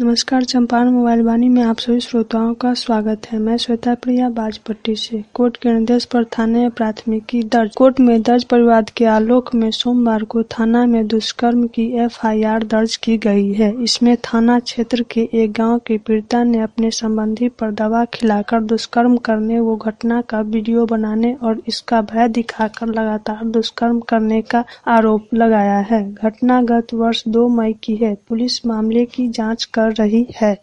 नमस्कार, चंपारण मोबाइल वाणी में आप सभी श्रोताओं का स्वागत है। मैं श्वेता प्रिया बाजपट्टी से। कोर्ट के निर्देश पर थाने में प्राथमिकी दर्ज। कोर्ट में दर्ज परिवाद के आलोक में सोमवार को थाना में दुष्कर्म की एफआईआर दर्ज की गई है। इसमें थाना क्षेत्र के एक गांव के पीड़िता ने अपने संबंधी पर दवा खिलाकर दुष्कर्म करने व घटना का वीडियो बनाने और इसका भय दिखाकर लगातार दुष्कर्म करने का आरोप लगाया है। घटना गत वर्ष 2 मई की है। पुलिस मामले की जाँच कर रही है।